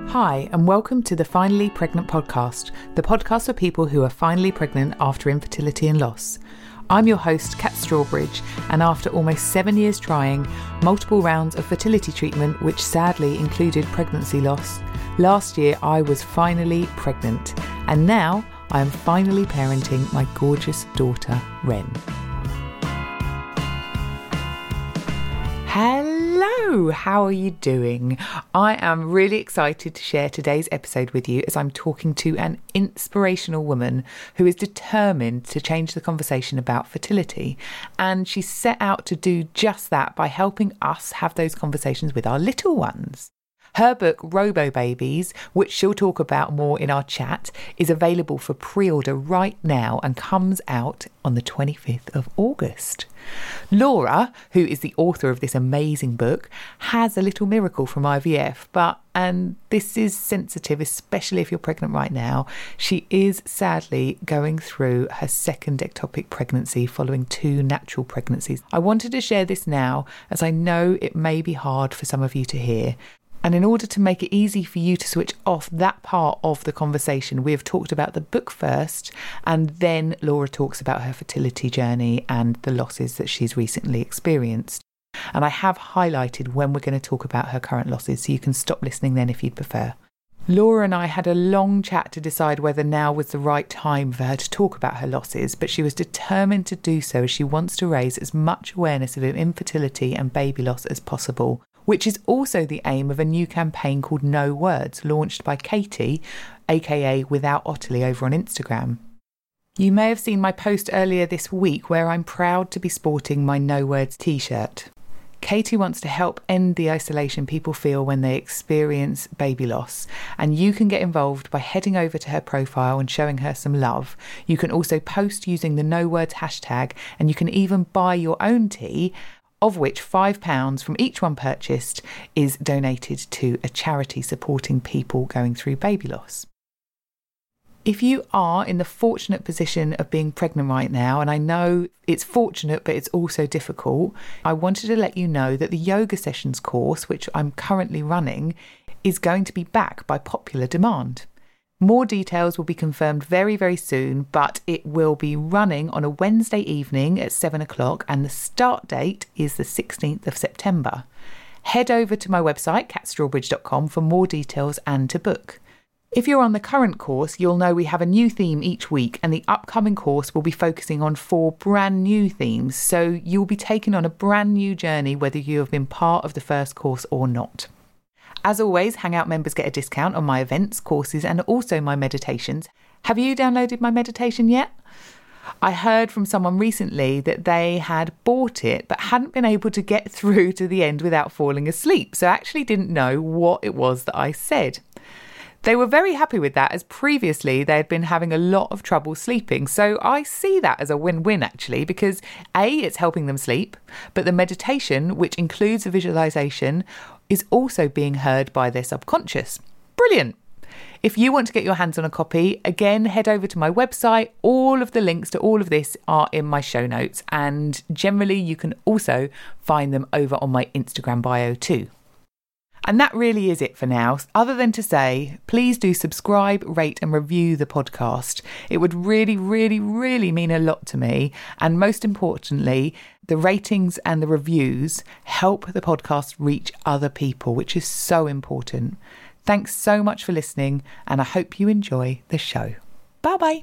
Hi, and welcome to the Finally Pregnant podcast, the podcast for people who are finally pregnant after infertility and loss. I'm your host, Kat Strawbridge, and after almost 7 years trying multiple rounds of fertility treatment, which sadly included pregnancy loss, last year I was finally pregnant, and now I am finally parenting my gorgeous daughter, Wren. Hello, how are you doing? I am really excited to share today's episode with you as I'm talking to an inspirational woman who is determined to change the conversation about fertility. And she set out to do just that by helping us have those conversations with our little ones. Her book, Robo Babies, which she'll talk about more in our chat, is available for pre-order right now and comes out on the 25th of August. Laura, who is the author of this amazing book, has a little miracle from IVF, and this is sensitive, especially if you're pregnant right now. She is sadly going through her second ectopic pregnancy following 2 natural pregnancies. I wanted to share this now as I know it may be hard for some of you to hear. And in order to make it easy for you to switch off that part of the conversation, we have talked about the book first, and then Laura talks about her fertility journey and the losses that she's recently experienced. And I have highlighted when we're going to talk about her current losses, so you can stop listening then if you'd prefer. Laura and I had a long chat to decide whether now was the right time for her to talk about her losses, but she was determined to do so as she wants to raise as much awareness of infertility and baby loss as possible, which is also the aim of a new campaign called No Words, launched by Katie, aka Without Ottilie, over on Instagram. You may have seen my post earlier this week where I'm proud to be sporting my No Words t-shirt. Katie wants to help end the isolation people feel when they experience baby loss, and you can get involved by heading over to her profile and showing her some love. You can also post using the No Words hashtag, and you can even buy your own tea, of which £5 from each one purchased is donated to a charity supporting people going through baby loss. If you are in the fortunate position of being pregnant right now, and I know it's fortunate but it's also difficult, I wanted to let you know that the yoga sessions course, which I'm currently running, is going to be back by popular demand. More details will be confirmed very, very soon, but it will be running on a Wednesday evening at 7 o'clock, and the start date is the 16th of September. Head over to my website, katstrawbridge.com, for more details and to book. If you're on the current course, you'll know we have a new theme each week, and the upcoming course will be focusing on 4 brand new themes, so you'll be taken on a brand new journey whether you have been part of the first course or not. As always, Hangout members get a discount on my events, courses, and also my meditations. Have you downloaded my meditation yet? I heard from someone recently that they had bought it but hadn't been able to get through to the end without falling asleep, so actually didn't know what it was that I said. They were very happy with that, as previously they had been having a lot of trouble sleeping. So I see that as a win-win actually, because A, it's helping them sleep, but the meditation, which includes a visualization, is also being heard by their subconscious. Brilliant. If you want to get your hands on a copy, again, head over to my website. All of the links to all of this are in my show notes, and generally you can also find them over on my Instagram bio too. And that really is it for now, other than to say, please do subscribe, rate and review the podcast. It would really, really, really mean a lot to me. And most importantly, the ratings and the reviews help the podcast reach other people, which is so important. Thanks so much for listening, and I hope you enjoy the show. Bye-bye.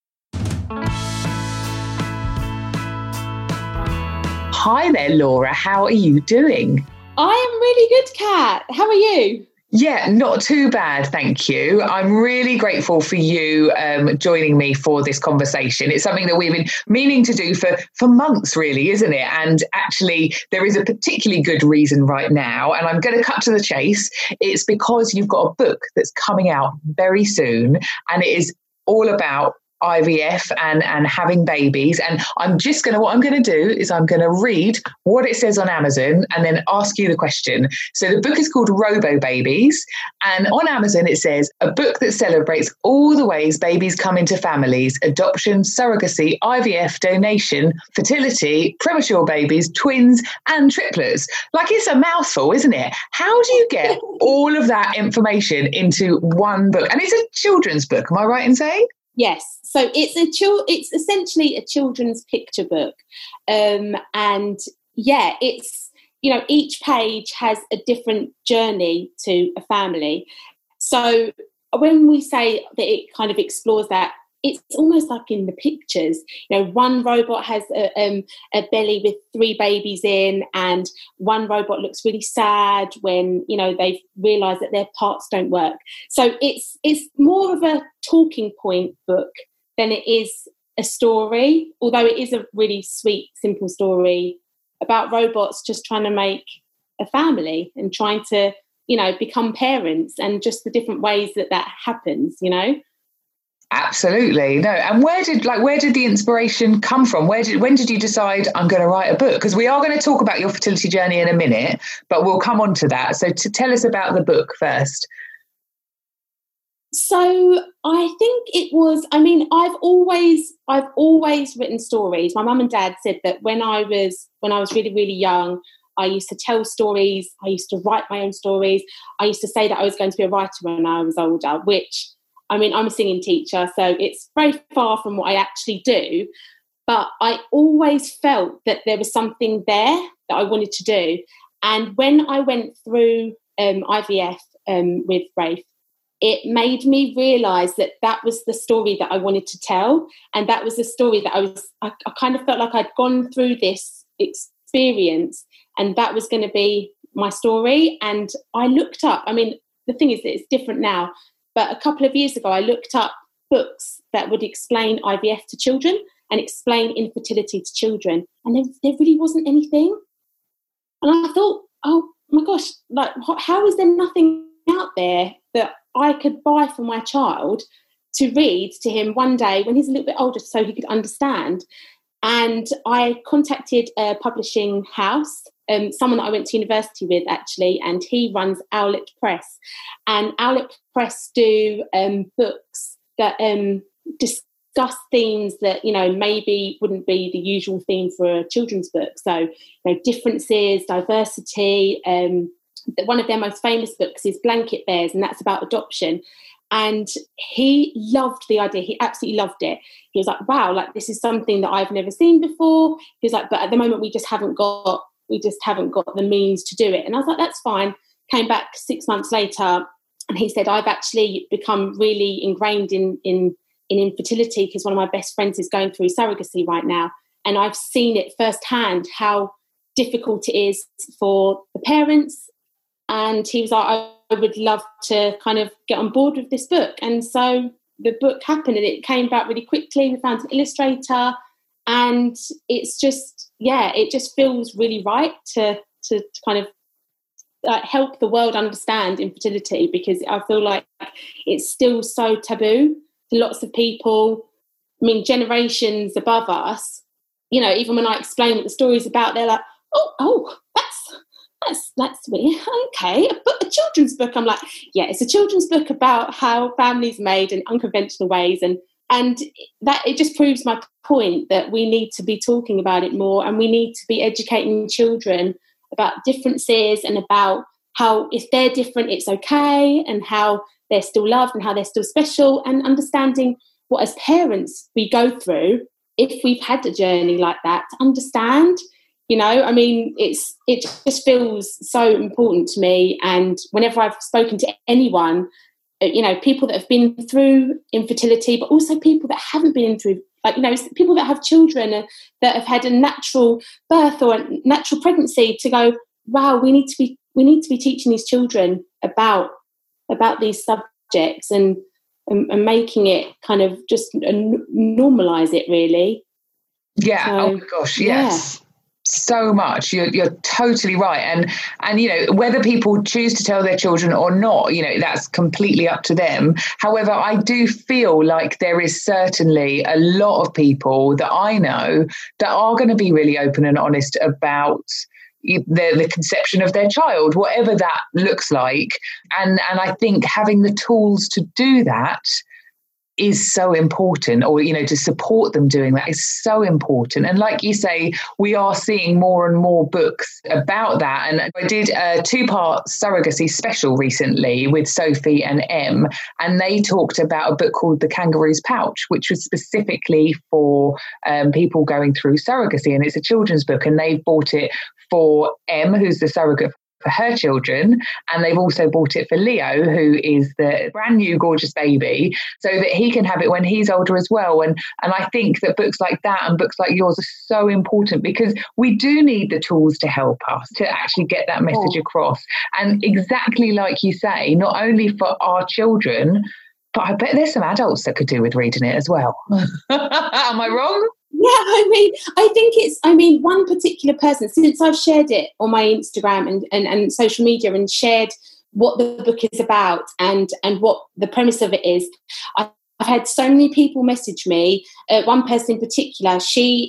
Hi there, Laura. How are you doing? I am really good, Kat. How are you? Yeah, not too bad, thank you. I'm really grateful for you joining me for this conversation. It's something that we've been meaning to do for months, really, isn't it? And actually, there is a particularly good reason right now, and I'm going to cut to the chase. It's because you've got a book that's coming out very soon, and it is all about IVF and having babies. And what I'm going to do is I'm going to read what it says on Amazon and then ask you the question. So the book is called Robo Babies. And on Amazon, it says a book that celebrates all the ways babies come into families: adoption, surrogacy, IVF, donation, fertility, premature babies, twins, and triplets. Like, it's a mouthful, isn't it? How do you get all of that information into one book? And it's a children's book, am I right in saying? Yes. So it's essentially a children's picture book. And yeah, it's, each page has a different journey to a family. So when we say that it kind of explores that, it's almost like in the pictures. One robot has a belly with 3 babies in, and one robot looks really sad when, they've realised that their parts don't work. So it's more of a talking point book than it is a story, although it is a really sweet, simple story about robots just trying to make a family and trying to, become parents, and just the different ways that happens, Absolutely. No. And where did the inspiration come from? When did you decide, I'm going to write a book? Because we are going to talk about your fertility journey in a minute, but we'll come on to that. So to tell us about the book first. So I think it was, I've always written stories. My mum and dad said that when I was really, really young, I used to tell stories. I used to write my own stories. I used to say that I was going to be a writer when I was older, which, I'm a singing teacher, so it's very far from what I actually do. But I always felt that there was something there that I wanted to do. And when I went through IVF with Rafe, it made me realise that was the story that I wanted to tell. And that was the story that I kind of felt like I'd gone through this experience, and that was going to be my story. And I looked up, the thing is that it's different now, but a couple of years ago, I looked up books that would explain IVF to children and explain infertility to children. And there really wasn't anything. And I thought, oh my gosh, how is there nothing out there that I could buy for my child to read to him one day when he's a little bit older so he could understand? And I contacted a publishing house, someone that I went to university with, actually, and he runs Owlet Press. And Owlet Press do books that discuss themes that, maybe wouldn't be the usual theme for a children's book. So, differences, diversity. One of their most famous books is Blanket Bears, and that's about adoption. And he loved the idea. He absolutely loved it. He was like, wow, this is something that I've never seen before. He was like, but at the moment we just haven't got the means to do it. And I was like, that's fine. Came back 6 months later, and he said, I've actually become really ingrained in infertility because one of my best friends is going through surrogacy right now. And I've seen it firsthand how difficult it is for the parents. And he was like, I would love to kind of get on board with this book. And so the book happened, and it came back really quickly. We found an illustrator, and it's just, it just feels really right to kind of help the world understand infertility, because I feel like it's still so taboo to lots of people. Generations above us, even when I explain what the story's about, they're like, oh, that's weird. Okay, a children's book. I'm like, yeah, it's a children's book about how families made in unconventional ways, and that it just proves my point that we need to be talking about it more, and we need to be educating children about differences and about how if they're different, it's okay, and how they're still loved and how they're still special, and understanding what as parents we go through if we've had a journey like that, to understand. It just feels so important to me. And whenever I've spoken to anyone, people that have been through infertility, but also people that haven't been through, people that have children that have had a natural birth or a natural pregnancy, to go, wow, we need to be teaching these children about these subjects and making it kind of just normalise it, really. Yeah. So, oh my gosh. Yes. So much. You're totally right. And you know, whether people choose to tell their children or not, you know, that's completely up to them. However, I do feel like there is certainly a lot of people that I know that are going to be really open and honest about the conception of their child, whatever that looks like. And I think having the tools to do that is so important, or, you know, to support them doing that is so important. And like you say, we are seeing more and more books about that. And I did a 2-part surrogacy special recently with Sophie and Em, and they talked about a book called The Kangaroo's Pouch, which was specifically for people going through surrogacy. And it's a children's book, and they've bought it for Em, who's the surrogate for her children, and they've also bought it for Leo, who is the brand new gorgeous baby, so that he can have it when he's older as well. And I think that books like that and books like yours are so important, because we do need the tools to help us to actually get that message across. And exactly like you say, not only for our children, but I bet there's some adults that could do with reading it as well. Am I wrong? Yeah, I think one particular person, since I've shared it on my Instagram and social media and shared what the book is about and what the premise of it is, I've had so many people message me. One person in particular, she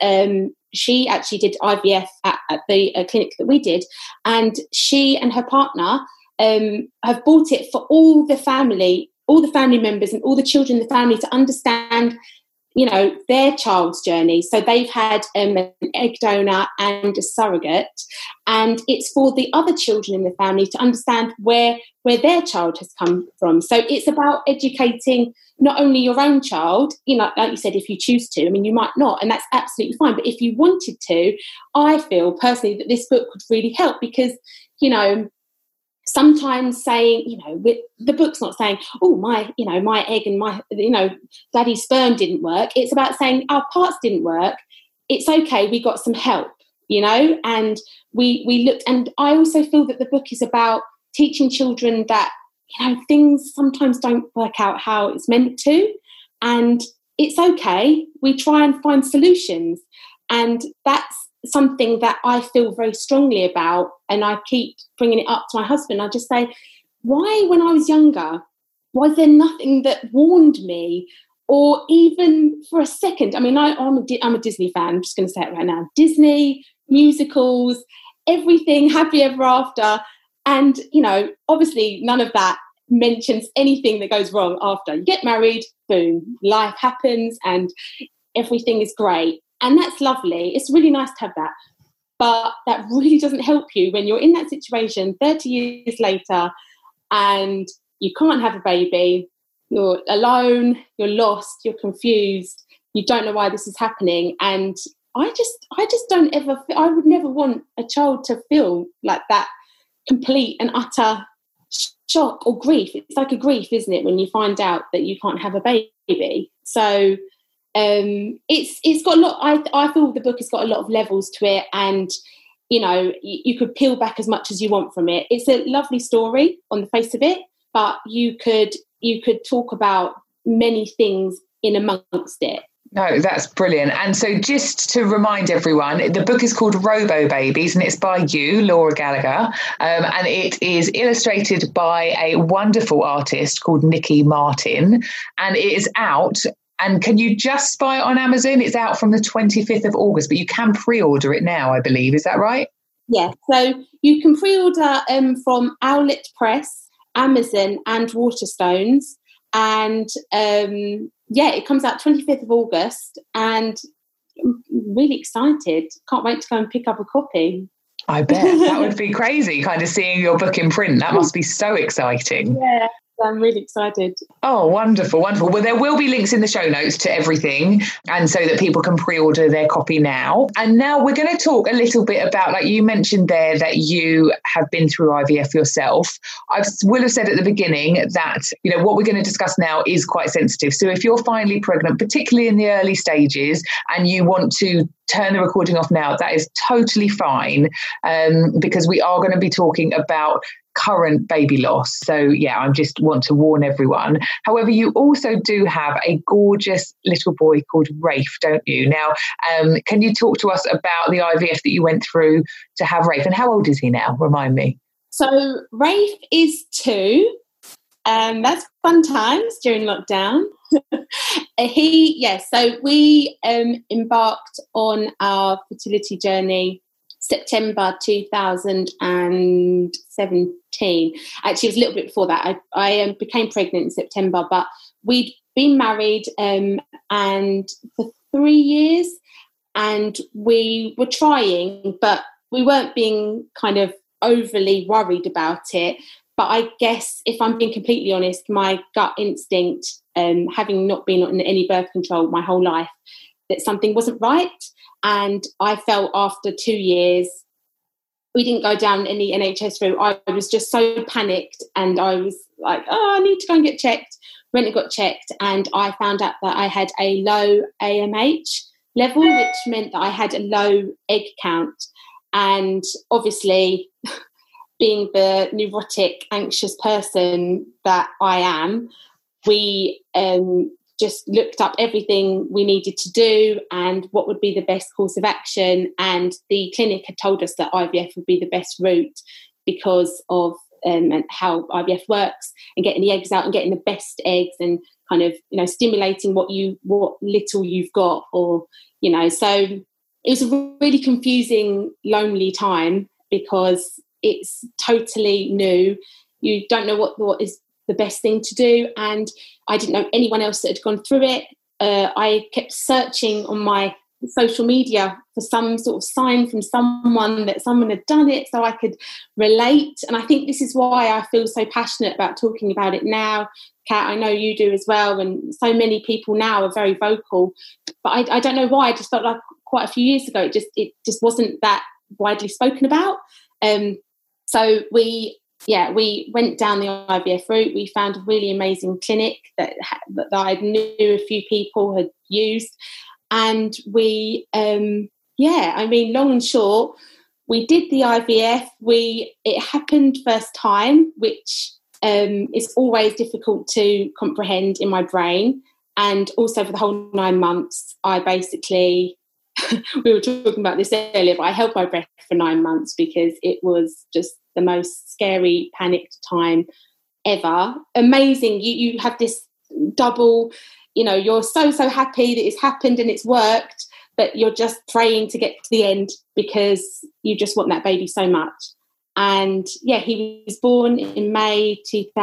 actually did IVF at the clinic that we did, and she and her partner have bought it for all the family members and all the children in the family to understand, you know, their child's journey. So they've had an egg donor and a surrogate, and it's for the other children in the family to understand where their child has come from. So it's about educating not only your own child, you know, like you said, if you choose to. I mean, you might not, and that's absolutely fine. But if you wanted to, I feel personally that this book would really help, because, you know, sometimes saying, you know, the book's not saying, oh, my egg and my, you know, daddy's sperm didn't work. It's about saying our parts didn't work. It's okay. We got some help, you know, and we looked. And I also feel that the book is about teaching children that, you know, things sometimes don't work out how it's meant to, and it's okay. We try and find solutions. And that's something that I feel very strongly about, and I keep bringing it up to my husband. I just say, why, when I was younger, was there nothing that warned me, or even for a second? I mean, I'm a Disney fan. I'm just going to say it right now. Disney, musicals, everything, Happy Ever After. And, you know, obviously none of that mentions anything that goes wrong after. You get married, boom, life happens and everything is great. And that's lovely. It's really nice to have that. But that really doesn't help you when you're in that situation 30 years later and you can't have a baby, you're alone, you're lost, you're confused, you don't know why this is happening. And I just don't ever, I would never want a child to feel like that complete and utter shock or grief. It's like a grief, isn't it, when you find out that you can't have a baby. So it's got a lot. I feel the book has got a lot of levels to it, and you know, you could peel back as much as you want from it. It's a lovely story on the face of it, but you could talk about many things in amongst it. No, that's brilliant. And so just to remind everyone, the book is called Robo Babies, and it's by you, Laura Gallagher. And it is illustrated by a wonderful artist called Nikki Martin. And it is out. And can you just buy it on Amazon? It's out from the 25th of August, but you can pre-order it now, I believe. Is that right? Yeah. So you can pre-order from Owlet Press, Amazon and Waterstones. And it comes out 25th of August, and I'm really excited. Can't wait to go and pick up a copy. I bet. That would be crazy, kind of seeing your book in print. That must be so exciting. Yeah. I'm really excited. Oh, wonderful, wonderful. Well, there will be links in the show notes to everything, and so that people can pre-order their copy now. And now we're going to talk a little bit about, like you mentioned there, that you have been through IVF yourself. I will have said at the beginning that, you know, what we're going to discuss now is quite sensitive. So if you're finally pregnant, particularly in the early stages, and you want to turn the recording off now, that is totally fine, because we are going to be talking about current baby loss. So yeah, I just want to warn everyone. However, you also do have a gorgeous little boy called Rafe, don't you? Now, can you talk to us about the IVF that you went through to have Rafe, and how old is he now? Remind me. So Rafe is 2. That's fun times during lockdown. So we embarked on our fertility journey September 2017. Actually, it was a little bit before that. I became pregnant in September, but we'd been married and for 3 years, and we were trying, but we weren't being kind of overly worried about it. But I guess, if I'm being completely honest, my gut instinct, having not been on any birth control my whole life, that something wasn't right. And I felt after 2 years, we didn't go down any NHS route. I was just so panicked, and I was like, I need to go and get checked. Went and got checked, and I found out that I had a low AMH level, which meant that I had a low egg count. And obviously, being the neurotic, anxious person that I am, we just looked up everything we needed to do and what would be the best course of action. And the clinic had told us that IVF would be the best route because of how IVF works, and getting the eggs out and getting the best eggs, and kind of, stimulating what little you've got, or, so it was a really confusing, lonely time because it's totally new. You don't know what is the best thing to do. And I didn't know anyone else that had gone through it. I kept searching on my social media for some sort of sign from someone that someone had done it so I could relate. And I think this is why I feel so passionate about talking about it now. Kat, I know you do as well. And so many people now are very vocal. But I don't know why. I just felt like quite a few years ago, it just wasn't that widely spoken about. So we went down the IVF route. We found a really amazing clinic that I knew a few people had used. And we, long and short, we did the IVF. It happened first time, which is always difficult to comprehend in my brain. And also for the whole 9 months, I basically... we were talking about this earlier, but I held my breath for 9 months because it was just the most scary, panicked time ever. Amazing. You have this double, you're so happy that it's happened and it's worked, but you're just praying to get to the end because you just want that baby so much. And he was born in May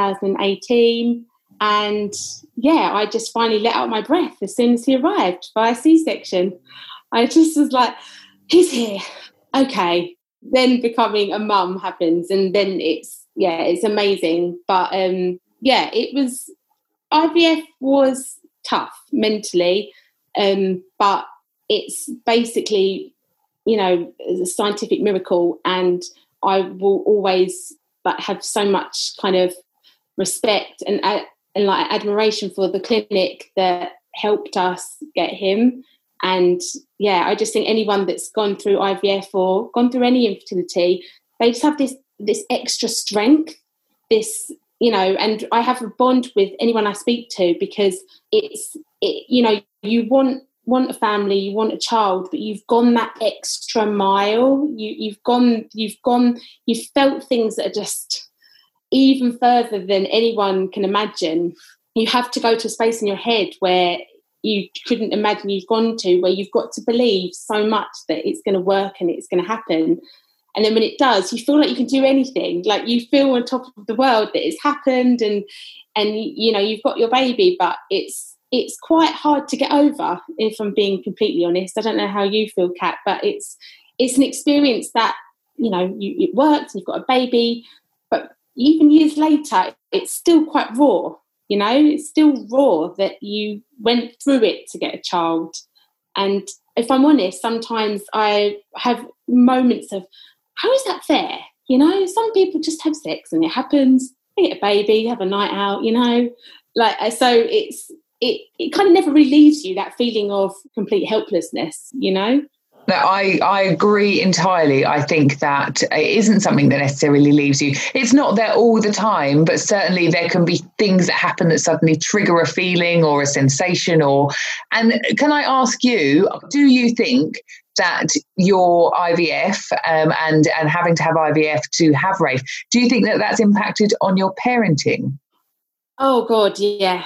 2018. And I just finally let out my breath as soon as he arrived via C-section. I just was like, he's here. Okay. Then becoming a mum happens, and then it's amazing. But IVF was tough mentally, but it's basically, a scientific miracle. And I will always have so much kind of respect and admiration for the clinic that helped us get him. And I just think anyone that's gone through IVF or gone through any infertility, they just have this extra strength, and I have a bond with anyone I speak to because you want a family, you want a child, but you've gone that extra mile. You've felt things that are just even further than anyone can imagine. You have to go to a space in your head where you couldn't imagine you've gone to, where you've got to believe so much that it's going to work and it's going to happen. And then when it does, you feel like you can do anything. Like you feel on top of the world that it's happened and you've got your baby, but it's quite hard to get over, if I'm being completely honest. I don't know how you feel, Kat, but it's an experience that, it works and you've got a baby, but even years later, it's still quite raw. It's still raw that you went through it to get a child. And if I'm honest, sometimes I have moments of, how is that fair? Some people just have sex and it happens, they get a baby, have a night out, so it kind of never really leaves you that feeling of complete helplessness, No, I agree entirely. I think that it isn't something that necessarily leaves you. It's not there all the time, but certainly there can be things that happen that suddenly trigger a feeling or a sensation. And can I ask you, do you think that your IVF and having to have IVF to have Rafe, do you think that that's impacted on your parenting? Oh God, yeah,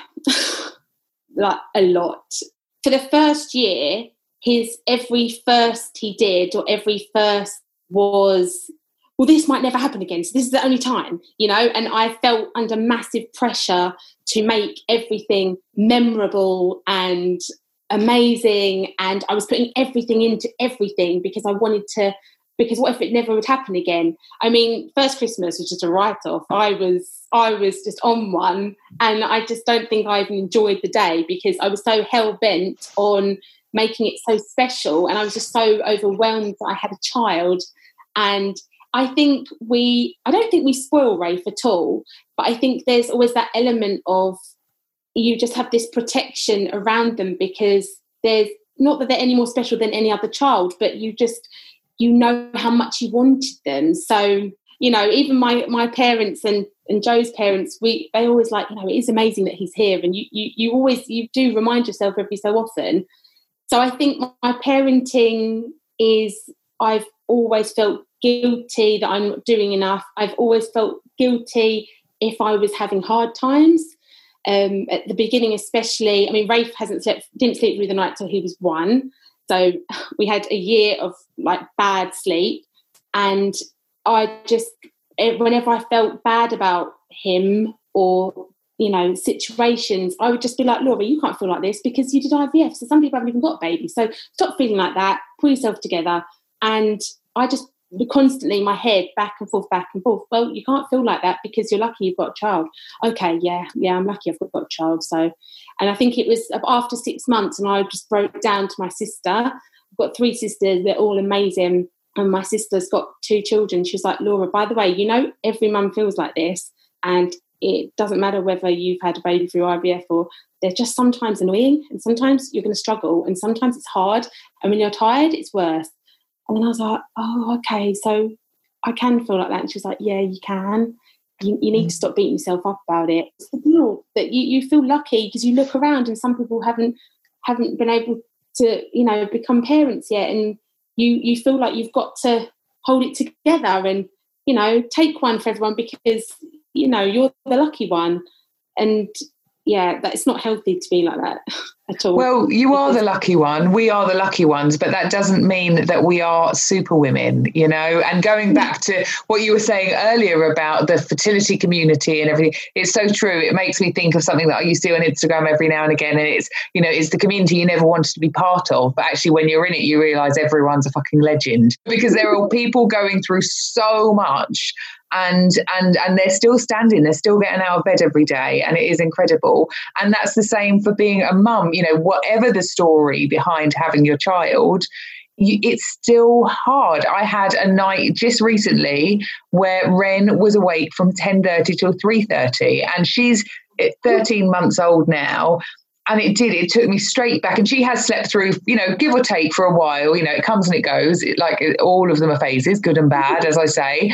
like a lot. For the first year, his every first he did, or every first was, well, this might never happen again, so this is the only time, you know. And I felt under massive pressure to make everything memorable and amazing, and I was putting everything into everything because I wanted to, because what if it never would happen again? I mean, first Christmas was just a write-off. I was just on one, and I just don't think I even enjoyed the day because I was so hell-bent on making it so special, and I was just so overwhelmed that I had a child. And I don't think we spoil Rafe at all, but I think there's always that element of you just have this protection around them because there's not that they're any more special than any other child, but you know how much you wanted them. So, you know, even my parents and Joe's parents, they always like, you know, it is amazing that he's here, and you do remind yourself every so often. So I think my parenting is, I've always felt guilty that I'm not doing enough. I've always felt guilty if I was having hard times. At the beginning especially, I mean, Rafe didn't sleep through the night till he was 1. So we had a year of like bad sleep, and I just, whenever I felt bad about him or, you know, situations, I would just be like, Laura, you can't feel like this because you did IVF. So some people haven't even got a baby. So stop feeling like that. Pull yourself together. And I just constantly, my head back and forth. Well, you can't feel like that because you're lucky you've got a child. Okay, yeah, I'm lucky I've got a child. So, and I think it was after 6 months, and I just broke down to my sister. I've got 3 sisters. They're all amazing. And my sister's got 2 children. She was like, Laura, by the way, you know, every mum feels like this. And it doesn't matter whether you've had a baby through IVF or, they're just sometimes annoying, and sometimes you're going to struggle, and sometimes it's hard. And when you're tired, it's worse. And then I was like, oh, okay, so I can feel like that. And she was like, yeah, you can. You need to stop beating yourself up about it. It's the deal that you feel lucky because you look around and some people haven't been able to, you know, become parents yet. And you feel like you've got to hold it together and, you know, take one for everyone because, you know, you're the lucky one. And yeah, that it's not healthy to be like that at all. Well, you are the lucky one. We are the lucky ones, but that doesn't mean that we are super women, you know. And going back to what you were saying earlier about the fertility community and everything, it's so true. It makes me think of something that I used to do on Instagram every now and again. And it's, you know, it's the community you never wanted to be part of. But actually, when you're in it, you realise everyone's a fucking legend because there are people going through so much. And they're still standing, they're still getting out of bed every day, and it is incredible. And that's the same for being a mum. You know, whatever the story behind having your child, it's still hard. I had a night just recently where Ren was awake from 10:30 till 3:30, and she's 13 months old now. And it took me straight back. And she has slept through, you know, give or take for a while. You know, it comes and it goes. All of them are phases, good and bad, as I say.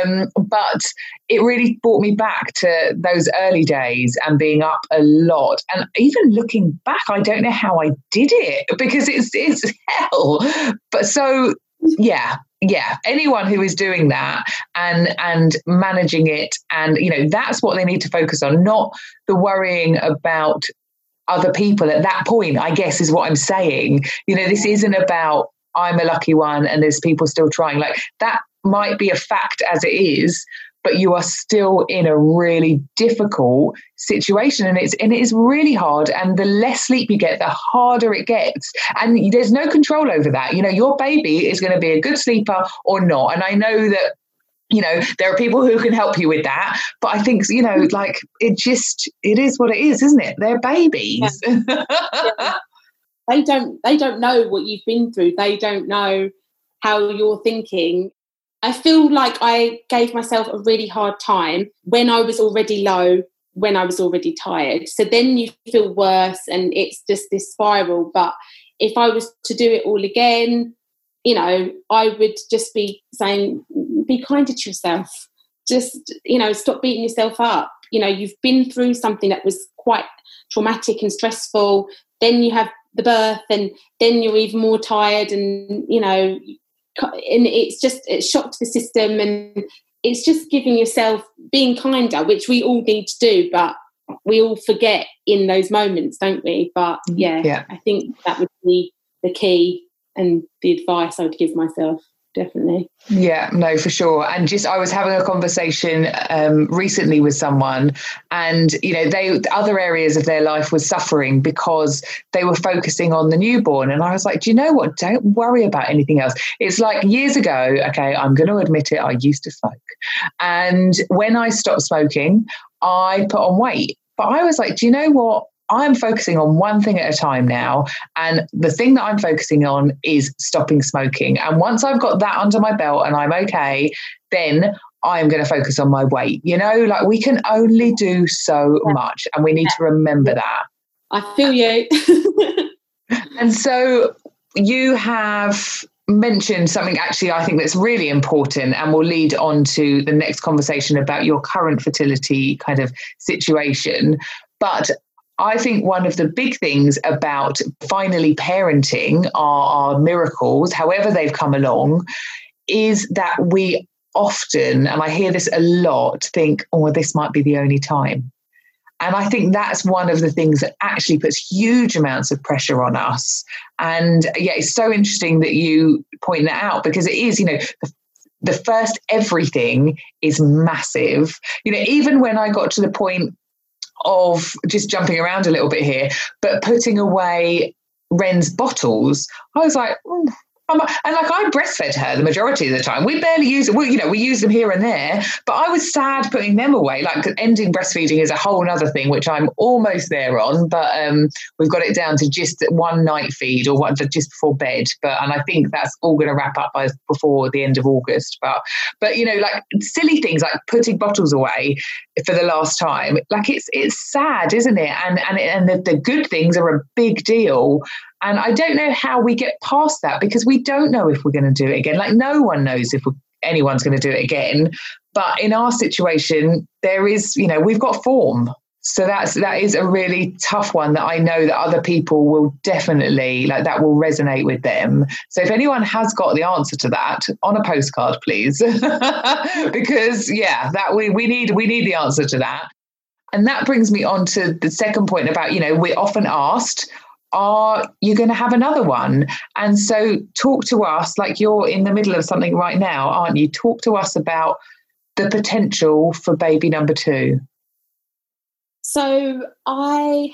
But it really brought me back to those early days and being up a lot. And even looking back, I don't know how I did it because it's hell. But so, yeah, anyone who is doing that and managing it, and, you know, that's what they need to focus on, not the worrying about other people at that point, I guess, is what I'm saying. You know, this isn't about I'm a lucky one and there's people still trying. Like, that might be a fact as it is, but you are still in a really difficult situation, and it is really hard. And the less sleep you get, the harder it gets. And there's no control over that. You know, your baby is going to be a good sleeper or not. And I know that, you know, there are people who can help you with that. But I think, you know, like, it is what it is, isn't it? They're babies. Yeah. Yeah. They don't know what you've been through. They don't know how you're thinking. I feel like I gave myself a really hard time when I was already low, when I was already tired. So then you feel worse, and it's just this spiral. But if I was to do it all again, you know, I would just be saying, be kinder to yourself. Just, you know, stop beating yourself up. You know, you've been through something that was quite traumatic and stressful. Then you have the birth, and then you're even more tired, and, you know, and it's shocked the system, and it's just giving yourself, being kinder, which we all need to do, but we all forget in those moments, don't we? But yeah. I think that would be the key and the advice I would give myself. Definitely. Yeah, no, for sure. And just, I was having a conversation recently with someone, and, you know, other areas of their life was suffering because they were focusing on the newborn. And I was like, do you know what? Don't worry about anything else. It's like years ago, okay, I'm going to admit it, I used to smoke. And when I stopped smoking, I put on weight. But I was like, do you know what? I'm focusing on one thing at a time now. And the thing that I'm focusing on is stopping smoking. And once I've got that under my belt and I'm okay, then I'm going to focus on my weight. You know, like, we can only do so much, and we need to remember that. I feel you. And so you have mentioned something, actually, I think that's really important, and will lead on to the next conversation about your current fertility kind of situation. But I think one of the big things about finally parenting our miracles, however they've come along, is that we often, and I hear this a lot, think, oh, this might be the only time. And I think that's one of the things that actually puts huge amounts of pressure on us. And yeah, it's so interesting that you point that out, because it is, you know, the first everything is massive. You know, even when I got to the point of, just jumping around a little bit here, but putting away Ren's bottles, I was like, and like, I breastfed her the majority of the time. We barely use them. We use them here and there, but I was sad putting them away. Like, ending breastfeeding is a whole other thing, which I'm almost there on, but we've got it down to just one night feed, or just before bed. And I think that's all going to wrap up before the end of August. But you know, like, silly things like putting bottles away for the last time, like, it's sad, isn't it? And the good things are a big deal. And I don't know how we get past that, because we don't know if we're going to do it again. Like, no one knows if anyone's going to do it again. But in our situation, there is, you know, we've got form. So that is a really tough one that I know that other people will definitely, like, that will resonate with them. So if anyone has got the answer to that, on a postcard, please, because that we need the answer to that. And that brings me on to the second point about, you know, we're often asked, are you going to have another one? And so talk to us, like, you're in the middle of something right now, aren't you? Talk to us about the potential for baby number 2. So going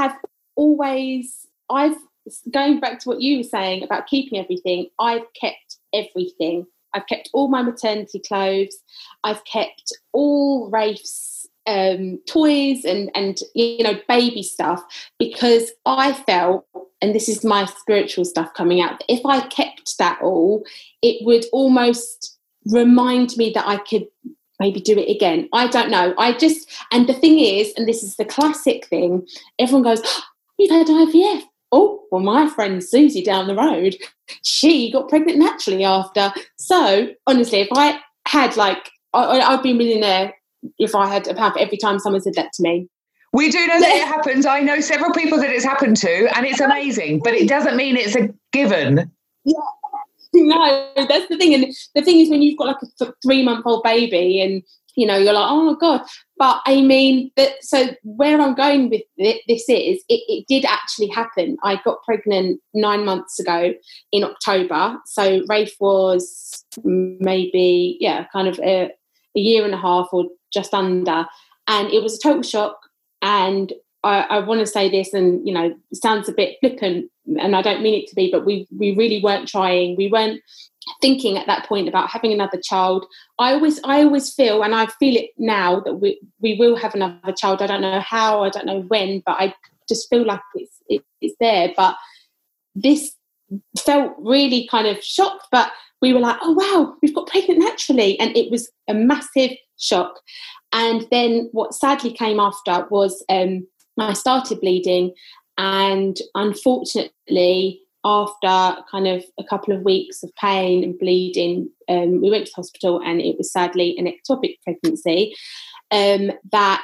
back to what you were saying about keeping everything, I've kept everything. I've kept all my maternity clothes. I've kept all Rafe's toys and you know, baby stuff, because I felt, and this is my spiritual stuff coming out, that if I kept that all, it would almost remind me that I could maybe do it again. I don't know. And the thing is, and this is the classic thing, everyone goes, oh, you've had IVF. Oh, well, my friend Susie down the road, she got pregnant naturally after. So honestly, if I had, like, I'd be a millionaire if I had a pound for every time someone said that to me. We do know that it happens. I know several people that it's happened to, and it's amazing, but it doesn't mean it's a given. Yeah. No, that's the thing. And the thing is, when you've got like a 3-month-old baby, and, you know, you're like, oh my God. But I mean, so where I'm going with this is, it did actually happen. I got pregnant 9 months ago in October. So Rafe was maybe, kind of a year and a half or just under. And it was a total shock. And I want to say this, and, you know, it sounds a bit flippant, and I don't mean it to be, but we really weren't trying. We weren't thinking at that point about having another child. I always feel, and I feel it now, that we will have another child. I don't know how, I don't know when, but I just feel like it's there. But this felt really kind of shocked, but we were like, oh wow, we've got pregnant naturally. And it was a massive shock. And then what sadly came after was I started bleeding, and unfortunately after kind of a couple of weeks of pain and bleeding, we went to the hospital, and it was sadly an ectopic pregnancy. That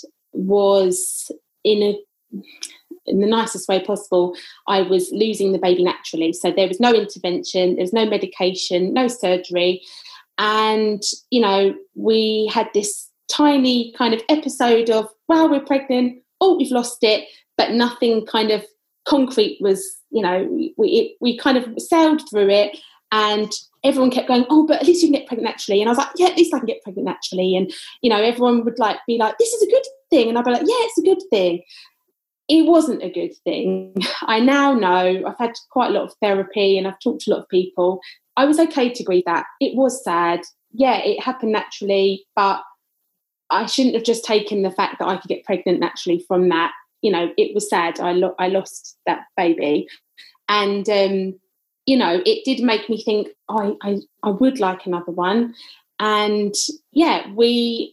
was in the nicest way possible. I was losing the baby naturally. So there was no intervention, there was no medication, no surgery. And, you know, we had this tiny kind of episode of, wow, we're pregnant. Oh, we've lost it. But nothing kind of concrete was, you know, we kind of sailed through it, and everyone kept going, oh, but at least you can get pregnant naturally. And I was like, yeah, at least I can get pregnant naturally. And, you know, everyone would like be like, this is a good thing. And I'd be like, yeah, it's a good thing. It wasn't a good thing. I now know, I've had quite a lot of therapy and I've talked to a lot of people. I was okay to grieve that. It was sad. Yeah, it happened naturally, but I shouldn't have just taken the fact that I could get pregnant naturally from that. You know, it was sad. I lost that baby. And, you know, it did make me think, I would like another one. And yeah, we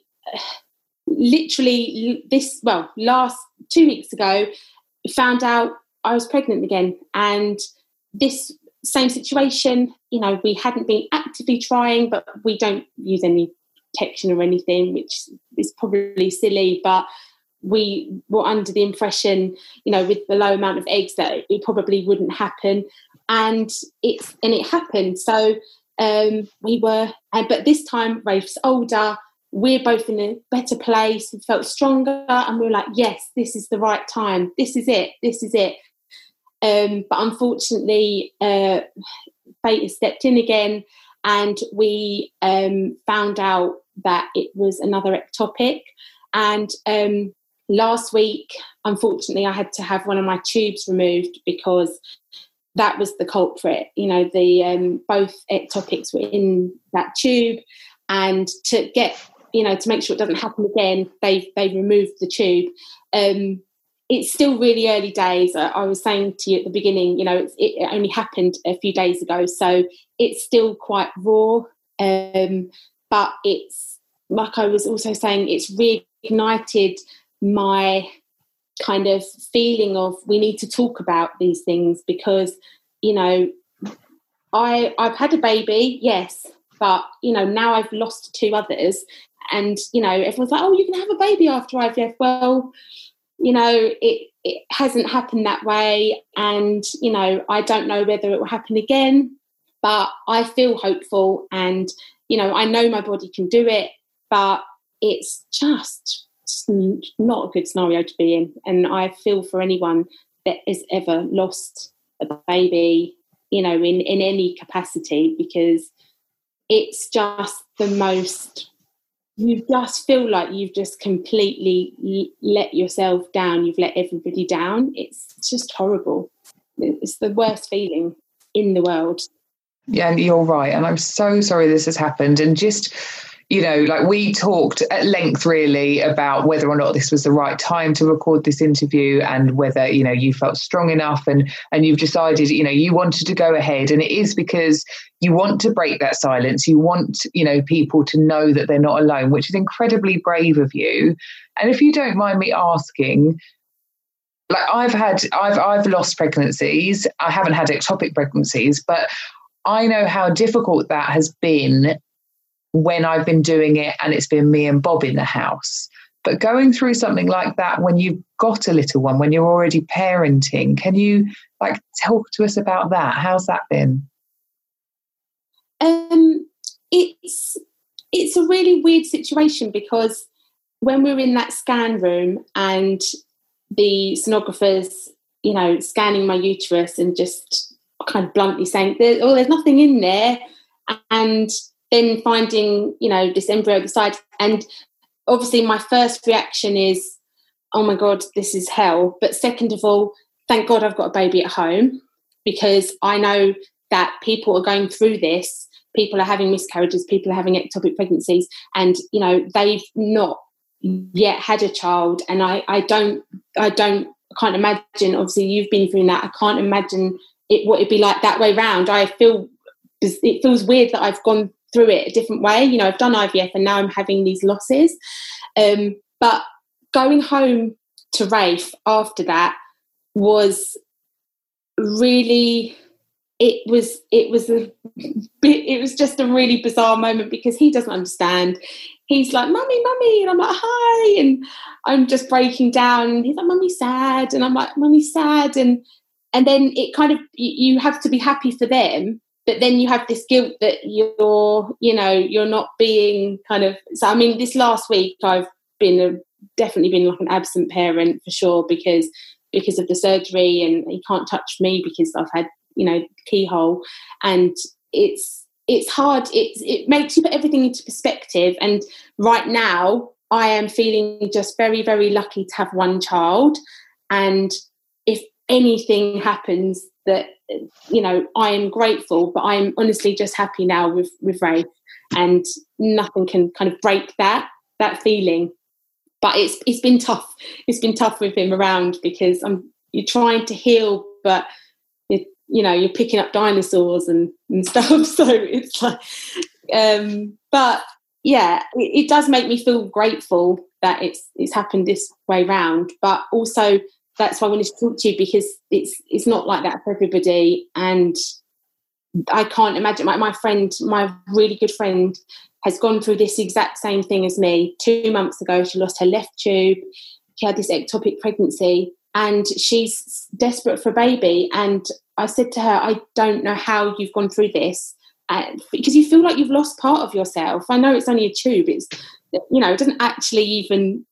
literally last 2 weeks ago, found out I was pregnant again. And this same situation, you know, we hadn't been actively trying, but we don't use any protection or anything, which is probably silly, but we were under the impression, you know, with the low amount of eggs, that it probably wouldn't happen. And it happened. So but this time Rafe's older, we're both in a better place, we felt stronger, and we were like, yes, this is the right time, this is it. But unfortunately, fate has stepped in again, and we found out that it was another ectopic. And last week, unfortunately, I had to have one of my tubes removed because that was the culprit. You know, the both ectopics were in that tube, and to get, you know, to make sure it doesn't happen again, they removed the tube. It's still really early days. I was saying to you at the beginning, you know, it only happened a few days ago, so it's still quite raw. But it's, like I was also saying, it's reignited my kind of feeling of, we need to talk about these things, because, you know, I've had a baby, yes, but, you know, now I've lost two others, and, you know, everyone's like, oh, you can have a baby after IVF. Well, you know, it hasn't happened that way, and, you know, I don't know whether it will happen again, but I feel hopeful, and, you know, I know my body can do it, but it's just not a good scenario to be in. And I feel for anyone that has ever lost a baby, you know, in any capacity, because it's just the most, you just feel like you've just completely let yourself down. You've let everybody down. It's just horrible. It's the worst feeling in the world. Yeah, and you're right. And I'm so sorry this has happened. And just, you know, like, we talked at length really about whether or not this was the right time to record this interview, and whether, you know, you felt strong enough, and you've decided, you know, you wanted to go ahead. And it is because you want to break that silence. You want, you know, people to know that they're not alone, which is incredibly brave of you. And if you don't mind me asking, like, I've lost pregnancies. I haven't had ectopic pregnancies, but I know how difficult that has been when I've been doing it and it's been me and Bob in the house. But going through something like that when you've got a little one, when you're already parenting, can you, like, talk to us about that? How's that been? It's a really weird situation, because when we're in that scan room and the sonographers, you know, scanning my uterus and just kind of bluntly saying, there's nothing in there, and then finding, you know, this embryo at the side, and obviously my first reaction is, oh my God, this is hell. But second of all, thank God I've got a baby at home, because I know that people are going through this. People are having miscarriages, people are having ectopic pregnancies, and, you know, they've not yet had a child. And I can't imagine, obviously you've been through that, I can't imagine what it'd be like that way round. It feels weird that I've gone through it a different way. You know, I've done IVF and now I'm having these losses. But going home to Rafe after that was really, it was just a really bizarre moment, because he doesn't understand. He's like, mummy, and I'm like, hi, and I'm just breaking down, and he's like, mummy's sad, and I'm like, mummy's sad, and then it kind of, you have to be happy for them, but then you have this guilt that you're not being kind of. So I mean, this last week I've definitely been like an absent parent for sure, because of the surgery, and he can't touch me because I've had keyhole, and it's hard. It makes you put everything into perspective. And right now I am feeling just very, very lucky to have one child, and if anything happens, that I am grateful, but I'm honestly just happy now with Rafe, and nothing can kind of break that feeling. But it's been tough. It's been tough with him around, because you're trying to heal, but you're picking up dinosaurs and stuff. So it's like, but yeah, it does make me feel grateful that it's happened this way round. But also, that's why I wanted to talk to you, because it's not like that for everybody. And I can't imagine. My really good friend, has gone through this exact same thing as me. 2 months ago, she lost her left tube. She had this ectopic pregnancy, and she's desperate for a baby. And I said to her, I don't know how you've gone through this, because you feel like you've lost part of yourself. I know it's only a tube. It's, it doesn't actually even,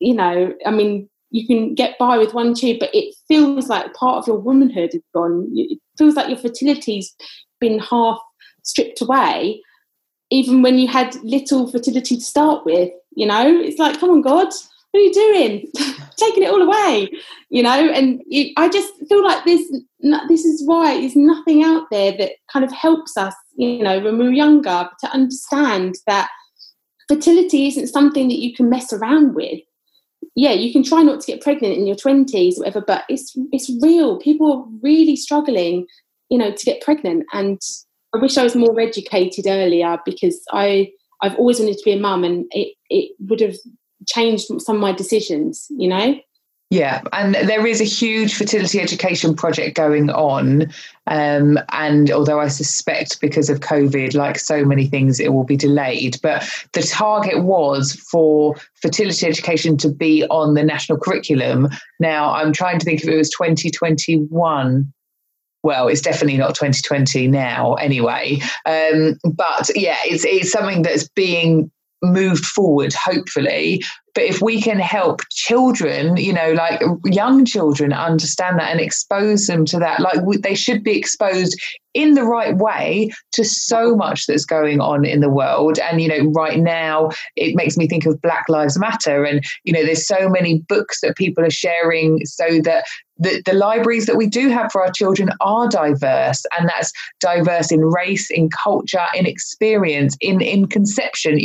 I mean, you can get by with one tube, but it feels like part of your womanhood is gone. It feels like your fertility's been half stripped away, even when you had little fertility to start with. It's like, come on, God, what are you doing? Taking it all away, and I just feel like this is why there's nothing out there that kind of helps us, when we're younger, to understand that fertility isn't something that you can mess around with. Yeah, you can try not to get pregnant in your 20s, whatever, but it's real. People are really struggling, to get pregnant. And I wish I was more educated earlier, because I've always wanted to be a mum, and it would have changed some of my decisions, Yeah, and there is a huge fertility education project going on. And although I suspect because of COVID, like so many things, it will be delayed. But the target was for fertility education to be on the national curriculum. Now, I'm trying to think if it was 2021. Well, it's definitely not 2020 now anyway. But yeah, it's something that's being moved forward, hopefully. But if we can help children, like young children, understand that and expose them to that, like they should be exposed in the right way to so much that's going on in the world. And, right now it makes me think of Black Lives Matter. And, there's so many books that people are sharing, so that the libraries that we do have for our children are diverse, and that's diverse in race, in culture, in experience, in conception.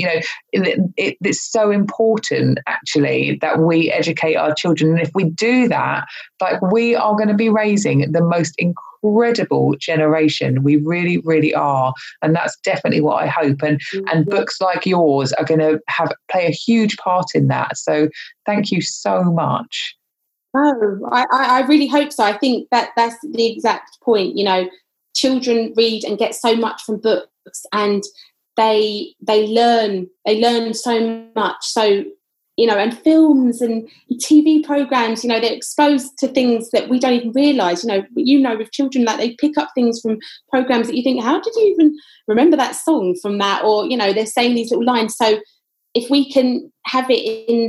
It's so important, actually, that we educate our children. And if we do that, like, we are going to be raising the most incredible generation. We really, really are. And that's definitely what I hope. And books like yours are going to play a huge part in that. So thank you so much. Oh, I really hope so. I think that's the exact point. Children read and get so much from books, and they learn so much. So, and films and TV programs, they're exposed to things that we don't even realise. With children, like, they pick up things from programs that you think, how did you even remember that song from that? Or, they're saying these little lines. So if we can have it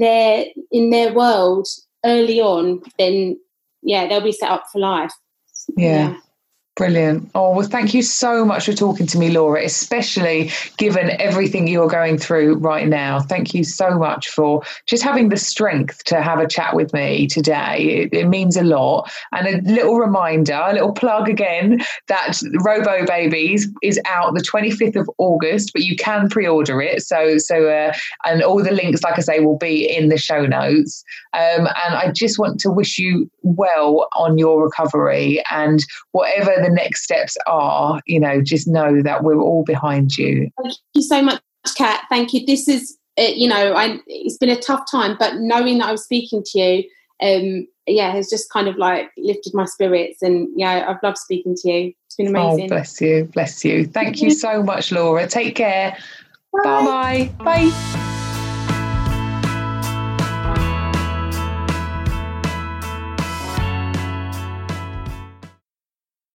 in their world early on, then they'll be set up for life. Yeah. Brilliant. Oh, well, thank you so much for talking to me, Laura, especially given everything you're going through right now. Thank you so much for just having the strength to have a chat with me today. It means a lot. And a little reminder, a little plug again, that Robo Babies is out the 25th of August, but you can pre-order it. So and all the links, like I say, will be in the show notes. And I just want to wish you well on your recovery, and whatever the next steps are, just know that we're all behind you. Thank you so much, Kat. Thank you. This is, it's been a tough time, but knowing that I was speaking to you has just kind of like lifted my spirits. And yeah, I've loved speaking to you. It's been amazing. Oh, bless you. Thank you so much, Laura. Take care. Bye. Bye.